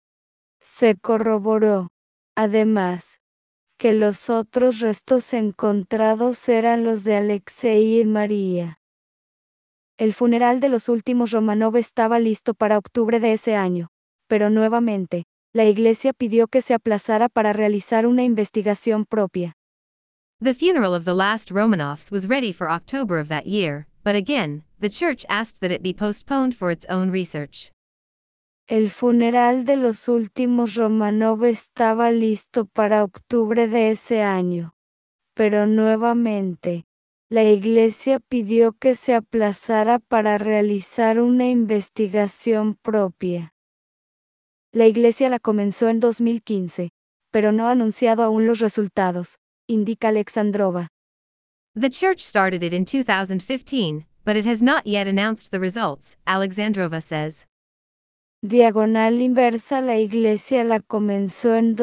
Se corroboró, además, que los otros restos encontrados eran los de Alexei y María. El funeral de los últimos Romanov estaba listo para octubre de ese año, pero nuevamente, la Iglesia pidió que se aplazara para realizar una investigación propia. The funeral of the last Romanovs was ready for October of that year, but again, the Church asked that it be postponed for its own research. El funeral de los últimos Romanov estaba listo para octubre de ese año, pero nuevamente, la Iglesia pidió que se aplazara para realizar una investigación propia. La Iglesia la comenzó en 2015, pero no ha anunciado aún los resultados, indica Alexandrova. The Church started it in 2015, but it has not yet announced the results, Alexandrova says. Diagonal inversa. La Iglesia la comenzó en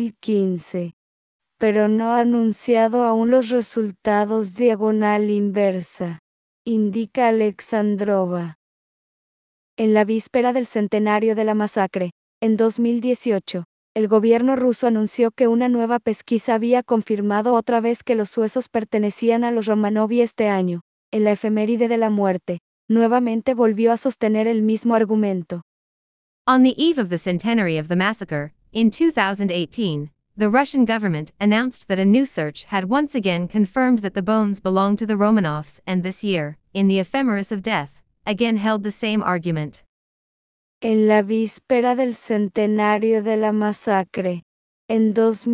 2015, pero no ha anunciado aún los resultados. Diagonal inversa, indica Alexandrova. En la víspera del centenario de la masacre, en 2018, el gobierno ruso anunció que una nueva pesquisa había confirmado otra vez que los huesos pertenecían a los Romanov y este año, en la efeméride de la muerte, nuevamente volvió a sostener el mismo argumento. On the eve of the centenary of the massacre, in 2018, the Russian government announced that a new search had once again confirmed that the bones belonged to the Romanovs, and this year, in the ephemeris of death, again held the same argument. En la víspera del centenario de la masacre, en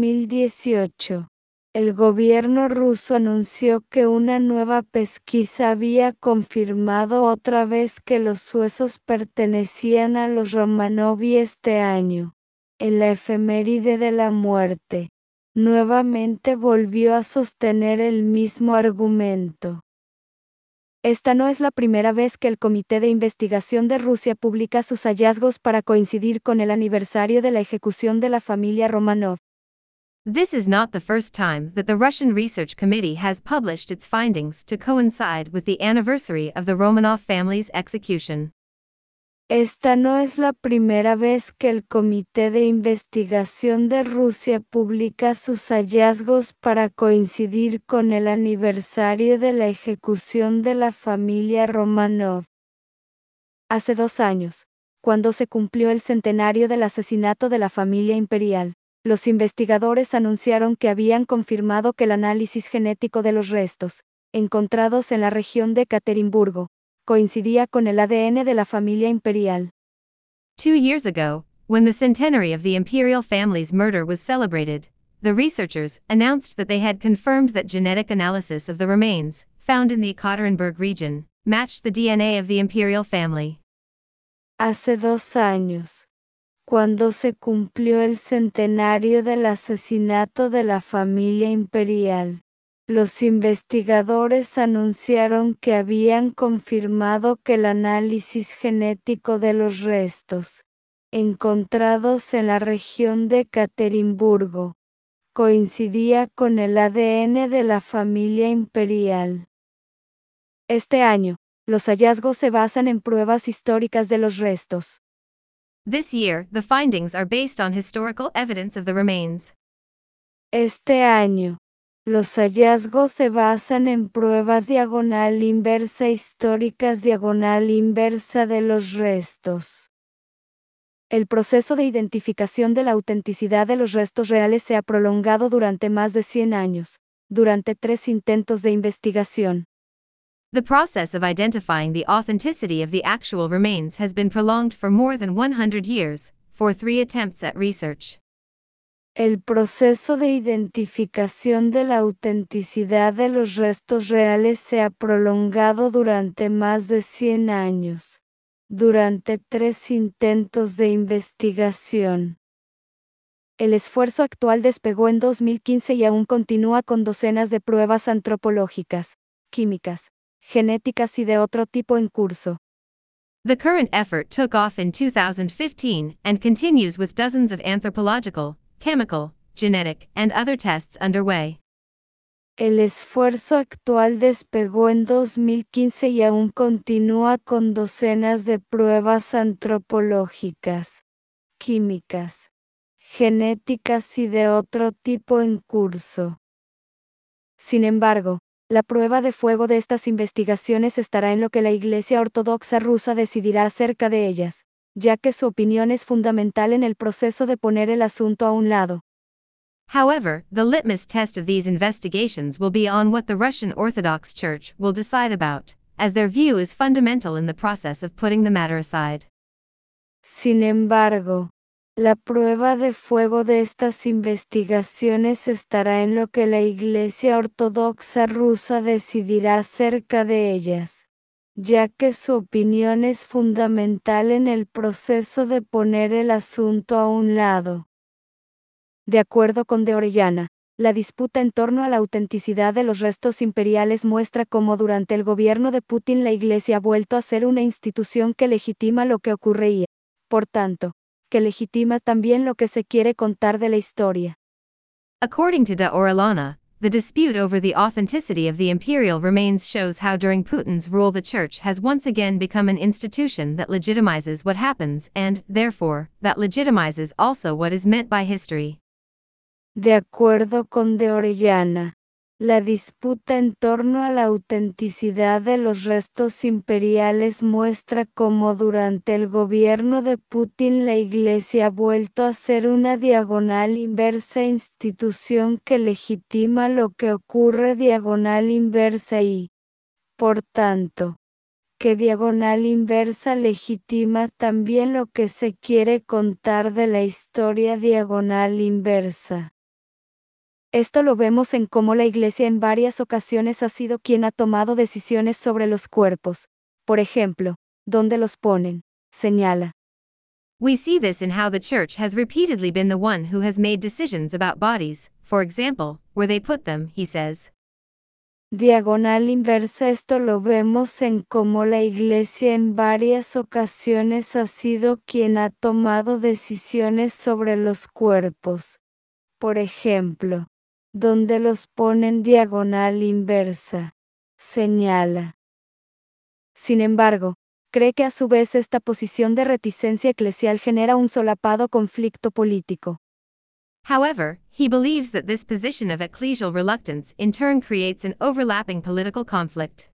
2018, el gobierno ruso anunció que una nueva pesquisa había confirmado otra vez que los huesos pertenecían a los Romanov y este año, en la efeméride de la muerte, nuevamente volvió a sostener el mismo argumento. Esta no es la primera vez que el Comité de Investigación de Rusia publica sus hallazgos para coincidir con el aniversario de la ejecución de la familia Romanov. This is not the first time that the Russian Research Committee has published its findings to coincide with the anniversary of the Romanov family's execution. Esta no es la primera vez que el Comité de Investigación de Rusia publica sus hallazgos para coincidir con el aniversario de la ejecución de la familia Romanov. Hace 2 años, cuando se cumplió el centenario del asesinato de la familia imperial, los investigadores anunciaron que habían confirmado que el análisis genético de los restos, encontrados en la región de Ekaterimburgo, coincidía con el ADN de la familia imperial. 2 years ago, when the centenary of the imperial family's murder was celebrated, the researchers announced that they had confirmed that genetic analysis of the remains, found in the Ekaterinburg region, matched the DNA of the imperial family. Hace 2 años, cuando se cumplió el centenario del asesinato de la familia imperial, los investigadores anunciaron que habían confirmado que el análisis genético de los restos, encontrados en la región de Ekaterimburgo, coincidía con el ADN de la familia imperial. Este año, los hallazgos se basan en pruebas históricas de los restos. This year, the findings are based on historical evidence of the remains. Este año, los hallazgos se basan en pruebas diagonal inversa históricas diagonal inversa de los restos. El proceso de identificación de la autenticidad de los restos reales se ha prolongado durante más de 100 años, durante 3 intentos de investigación. The process of identifying the authenticity of the actual remains has been prolonged for more than 100 years, for 3 attempts at research. El proceso de identificación de la autenticidad de los restos reales se ha prolongado durante más de 100 años, durante 3 intentos de investigación. El esfuerzo actual despegó en 2015 y aún continúa con docenas de pruebas antropológicas, químicas, genéticas y de otro tipo en curso. The current effort took off in 2015 and continues with dozens of anthropological, chemical, genetic, and other tests underway. El esfuerzo actual despegó en 2015 y aún continúa con docenas de pruebas antropológicas, químicas, genéticas y de otro tipo en curso. Sin embargo, la prueba de fuego de estas investigaciones estará en lo que la Iglesia Ortodoxa rusa decidirá acerca de ellas, ya que su opinión es fundamental en el proceso de poner el asunto a un lado. However, the litmus test of these investigations will be on what the Russian Orthodox Church will decide about, as their view is fundamental in the process of putting the matter aside. Sin embargo, la prueba de fuego de estas investigaciones estará en lo que la Iglesia Ortodoxa rusa decidirá acerca de ellas, ya que su opinión es fundamental en el proceso de poner el asunto a un lado. De acuerdo con de Orellana, la disputa en torno a la autenticidad de los restos imperiales muestra cómo durante el gobierno de Putin la Iglesia ha vuelto a ser una institución que legitima lo que ocurre y, por tanto, que legitima también lo que se quiere contar de la historia. According to de Orellana, the dispute over the authenticity of the imperial remains shows how during Putin's rule the Church has once again become an institution that legitimizes what happens and, therefore, that legitimizes also what is meant by history. De acuerdo con de Orellana, la disputa en torno a la autenticidad de los restos imperiales muestra cómo durante el gobierno de Putin la Iglesia ha vuelto a ser una diagonal inversa institución que legitima lo que ocurre diagonal inversa y, por tanto, que diagonal inversa legitima también lo que se quiere contar de la historia diagonal inversa. Esto lo vemos en cómo la Iglesia en varias ocasiones ha sido quien ha tomado decisiones sobre los cuerpos. Por ejemplo, ¿dónde los ponen?, señala. We see this in how the Church has repeatedly been the one who has made decisions about bodies, for example, where they put them, he says. Diagonal inversa. Esto lo vemos en cómo la Iglesia en varias ocasiones ha sido quien ha tomado decisiones sobre los cuerpos. Por ejemplo, ¿dónde los ponen? Diagonal inversa, señala. Sin embargo, cree que a su vez esta posición de reticencia eclesial genera un solapado conflicto político. However, he believes that this position of ecclesial reluctance in turn creates an overlapping political conflict.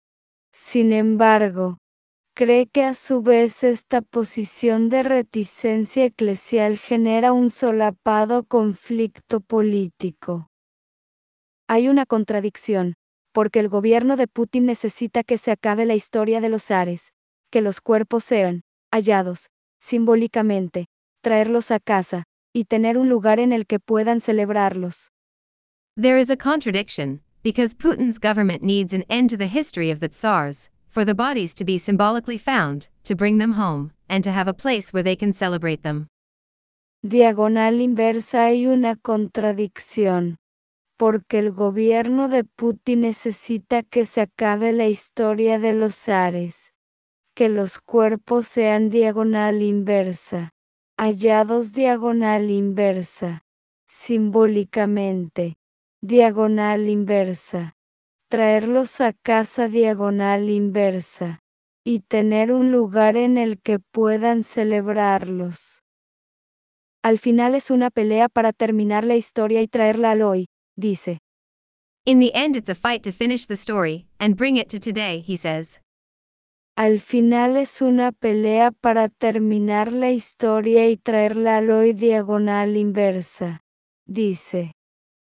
Sin embargo, cree que a su vez esta posición de reticencia eclesial genera un solapado conflicto político. Hay una contradicción, porque el gobierno de Putin necesita que se acabe la historia de los zares, que los cuerpos sean hallados, simbólicamente, traerlos a casa, y tener un lugar en el que puedan celebrarlos. There is a contradiction, because Putin's government needs an end to the history of the Tsars, for the bodies to be symbolically found, to bring them home, and to have a place where they can celebrate them. Diagonal inversa. Hay una contradicción, porque el gobierno de Putin necesita que se acabe la historia de los zares, que los cuerpos sean diagonal inversa, hallados diagonal inversa, simbólicamente, diagonal inversa, traerlos a casa diagonal inversa, y tener un lugar en el que puedan celebrarlos. Al final es una pelea para terminar la historia y traerla al hoy, dice. In the end, it's a fight to finish the story and bring it to today, he says. Al final es una pelea para terminar la historia y traerla al hoy diagonal inversa, dice.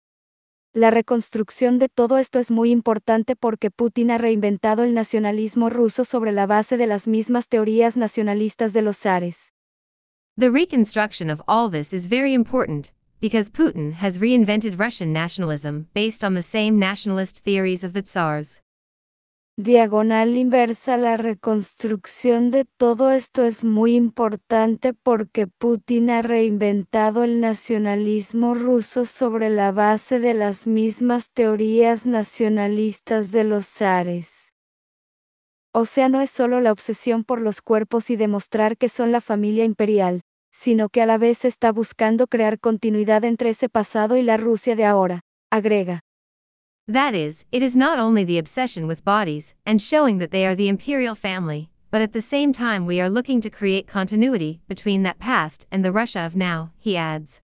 La reconstrucción de todo esto es muy importante porque Putin ha reinventado el nacionalismo ruso sobre la base de las mismas teorías nacionalistas de los zares. The reconstruction of all this is very important, because Putin has reinvented Russian nationalism based on the same nationalist theories of the Tsars. Diagonal inversa. La reconstrucción de todo esto es muy importante porque Putin ha reinventado el nacionalismo ruso sobre la base de las mismas teorías nacionalistas de los zares. O sea, no es solo la obsesión por los cuerpos y demostrar que son la familia imperial, sino que a la vez está buscando crear continuidad entre ese pasado y la Rusia de ahora, agrega. That is, it is not only the obsession with bodies and showing that they are the imperial family, but at the same time we are looking to create continuity between that past and the Russia of now, he adds.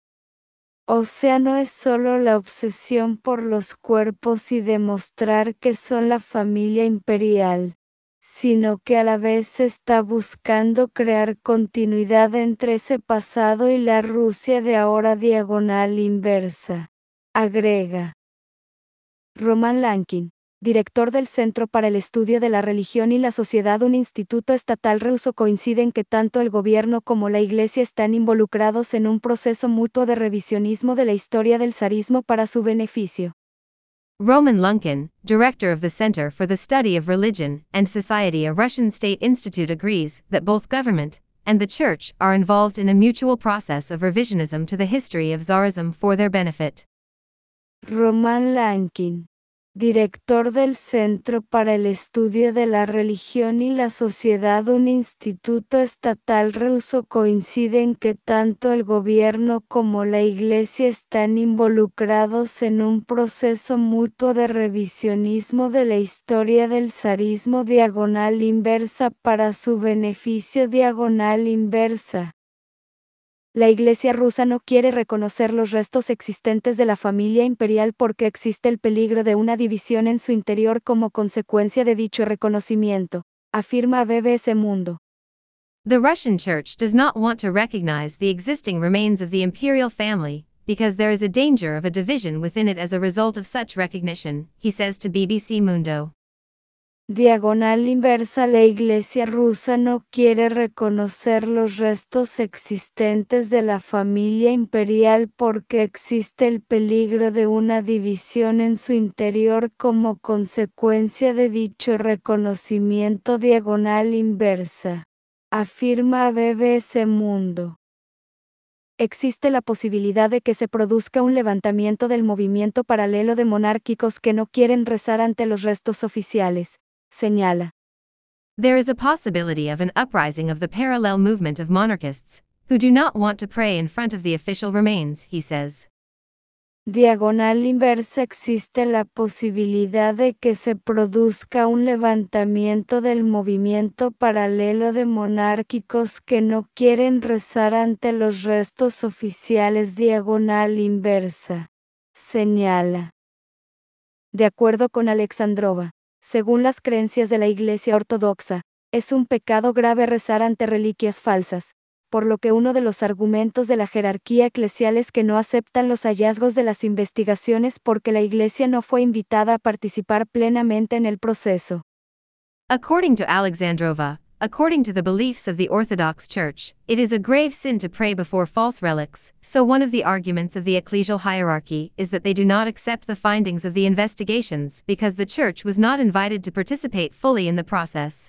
O sea, no es solo la obsesión por los cuerpos y demostrar que son la familia imperial, sino que a la vez está buscando crear continuidad entre ese pasado y la Rusia de ahora, diagonal inversa, agrega. Roman Lankin, director del Centro para el Estudio de la Religión y la Sociedad, un instituto estatal ruso, coincide en que tanto el gobierno como la Iglesia están involucrados en un proceso mutuo de revisionismo de la historia del zarismo para su beneficio. Roman Lunkin, director of the Center for the Study of Religion and Society, a Russian state institute, agrees that both government and the church are involved in a mutual process of revisionism to the history of Tsarism for their benefit. Roman Lankin, director del Centro para el Estudio de la Religión y la Sociedad, un instituto estatal ruso, coincide en que tanto el gobierno como la Iglesia están involucrados en un proceso mutuo de revisionismo de la historia del zarismo, diagonal inversa, para su beneficio, diagonal inversa. La Iglesia rusa no quiere reconocer los restos existentes de la familia imperial porque existe el peligro de una división en su interior como consecuencia de dicho reconocimiento, afirma BBC Mundo. The Russian Church does not want to recognize the existing remains of the imperial family, because there is a danger of a division within it as a result of such recognition, he says to BBC Mundo. Diagonal inversa. La Iglesia rusa no quiere reconocer los restos existentes de la familia imperial porque existe el peligro de una división en su interior como consecuencia de dicho reconocimiento, diagonal inversa, afirma BBC Mundo. Existe la posibilidad de que se produzca un levantamiento del movimiento paralelo de monárquicos que no quieren rezar ante los restos oficiales, señala. There is a possibility of an uprising of the parallel movement of monarchists, who do not want to pray in front of the official remains, he says. Diagonal inversa. Existe la posibilidad de que se produzca un levantamiento del movimiento paralelo de monárquicos que no quieren rezar ante los restos oficiales, diagonal inversa, señala. De acuerdo con Alexandrova, según las creencias de la Iglesia Ortodoxa, es un pecado grave rezar ante reliquias falsas, por lo que uno de los argumentos de la jerarquía eclesial es que no aceptan los hallazgos de las investigaciones porque la Iglesia no fue invitada a participar plenamente en el proceso. According to Alexandrova, according to the beliefs of the Orthodox Church, it is a grave sin to pray before false relics, so one of the arguments of the ecclesial hierarchy is that they do not accept the findings of the investigations because the Church was not invited to participate fully in the process.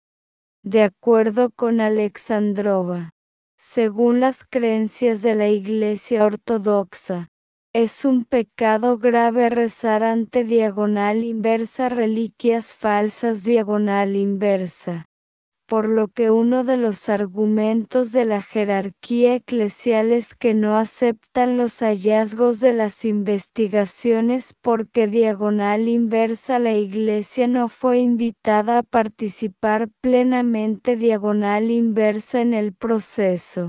De acuerdo con Alexandrova, según las creencias de la Iglesia Ortodoxa, es un pecado grave rezar ante diagonal inversa reliquias falsas, diagonal inversa, por lo que uno de los argumentos de la jerarquía eclesial es que no aceptan los hallazgos de las investigaciones porque diagonal inversa la Iglesia no fue invitada a participar plenamente, diagonal inversa, en el proceso.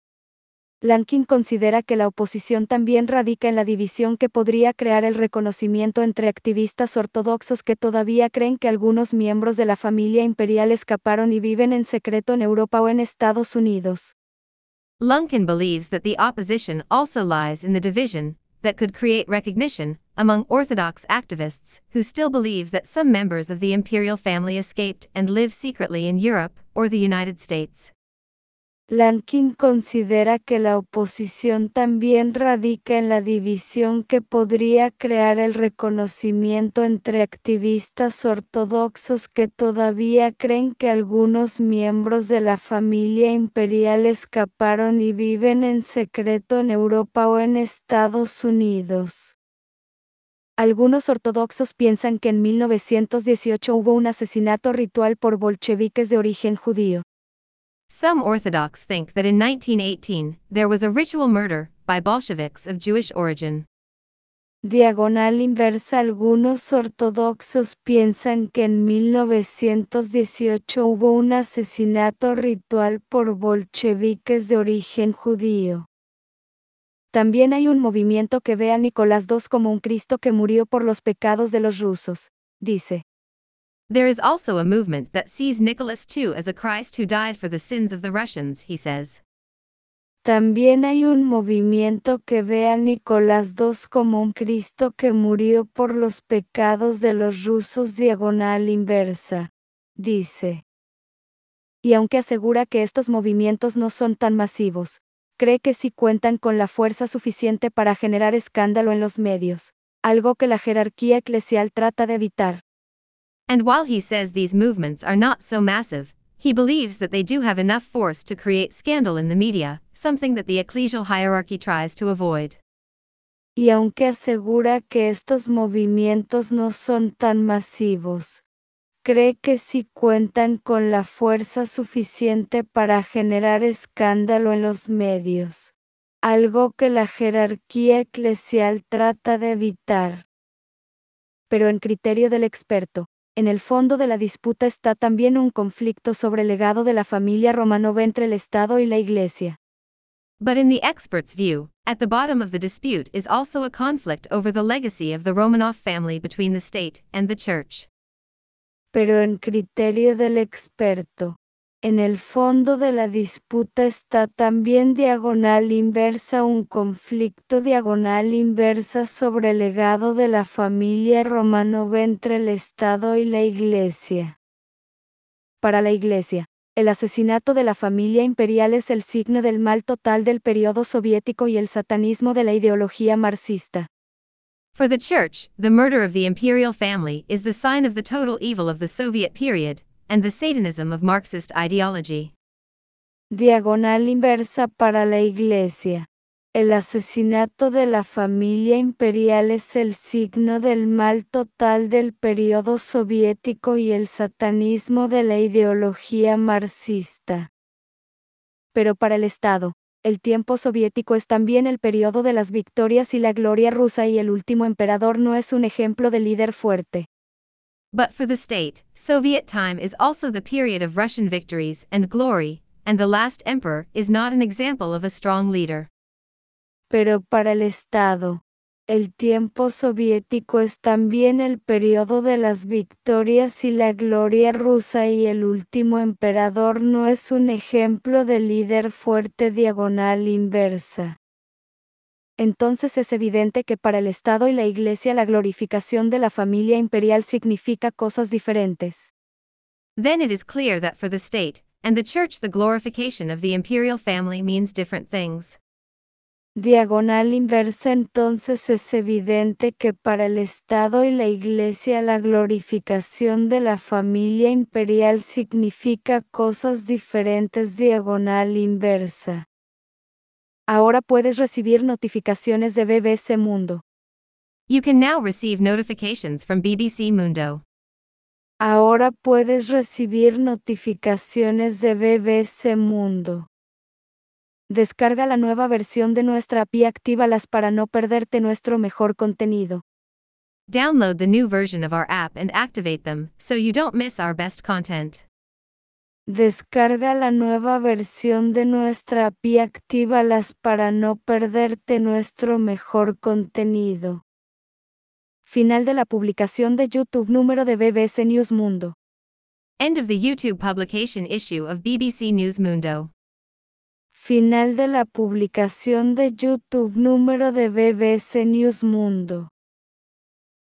Lankin considera que la oposición también radica en la división que podría crear el reconocimiento entre activistas ortodoxos que todavía creen que algunos miembros de la familia imperial escaparon y viven en secreto en Europa o en Estados Unidos. Lunkin believes that the opposition also lies in the division that could create recognition among Orthodox activists who still believe that some members of the imperial family escaped and live secretly in Europe or the United States. Lankin considera que la oposición también radica en la división que podría crear el reconocimiento entre activistas ortodoxos que todavía creen que algunos miembros de la familia imperial escaparon y viven en secreto en Europa o en Estados Unidos. Algunos ortodoxos piensan que en 1918 hubo un asesinato ritual por bolcheviques de origen judío. Some Orthodox think that in 1918, there was a ritual murder by Bolsheviks of Jewish origin. Diagonal inversa. Algunos ortodoxos piensan que en 1918 hubo un asesinato ritual por bolcheviques de origen judío. También hay un movimiento que ve a Nicolás II como un Cristo que murió por los pecados de los rusos, dice. There is also a movement that sees Nicholas II as a Christ who died for the sins of the Russians, he says. También hay un movimiento que ve a Nicolás II como un Cristo que murió por los pecados de los rusos. Diagonal inversa, dice. Y aunque asegura que estos movimientos no son tan masivos, cree que sí cuentan con la fuerza suficiente para generar escándalo en los medios, algo que la jerarquía eclesial trata de evitar. And while he says these movements are not so massive, he believes that they do have enough force to create scandal in the media, something that the ecclesial hierarchy tries to avoid. Y aunque asegura que estos movimientos no son tan masivos, cree que sí cuentan con la fuerza suficiente para generar escándalo en los medios, algo que la jerarquía eclesial trata de evitar. Pero en criterio del experto, en el fondo de la disputa está también un conflicto sobre el legado de la familia Romanov entre el Estado y la Iglesia. But in the expert's view, at the bottom of the dispute is also a conflict over the legacy of the Romanov family between the state and the church. Pero en criterio del experto, en el fondo de la disputa está también diagonal inversa un conflicto diagonal inversa sobre el legado de la familia Romanov entre el Estado y la Iglesia. Para la Iglesia, el asesinato de la familia imperial es el signo del mal total del periodo soviético y el satanismo de la ideología marxista. For the Church, the murder of the imperial family is the sign of the total evil of the Soviet period, and the Satanism of Marxist ideology. Diagonal inversa. Para la Iglesia, el asesinato de la familia imperial es el signo del mal total del periodo soviético y el satanismo de la ideología marxista. Pero para el Estado, el tiempo soviético es también el periodo de las victorias y la gloria rusa y el último emperador no es un ejemplo de líder fuerte. But for the state, Soviet time is also the period of Russian victories and glory, and the last emperor is not an example of a strong leader. Pero para el Estado, el tiempo soviético es también el periodo de las victorias y la gloria rusa y el último emperador no es un ejemplo de líder fuerte. Diagonal inversa. Entonces es evidente que para el Estado y la Iglesia la glorificación de la familia imperial significa cosas diferentes. Then it is clear that for the state and the church the glorification of the imperial family means different things. Diagonal inversa. Entonces es evidente que para el Estado y la Iglesia la glorificación de la familia imperial significa cosas diferentes. Diagonal inversa. Ahora puedes recibir notificaciones de BBC Mundo. You can now receive notifications from BBC Mundo. Ahora puedes recibir notificaciones de BBC Mundo. Descarga la nueva versión de nuestra API y actívalas para no perderte nuestro mejor contenido. Download the new version of our app and activate them so you don't miss our best content. Descarga la nueva versión de nuestra API y actívalas para no perderte nuestro mejor contenido. Final de la publicación de YouTube número de BBC News Mundo. End of the YouTube publication issue of BBC News Mundo. Final de la publicación de YouTube número de BBC News Mundo.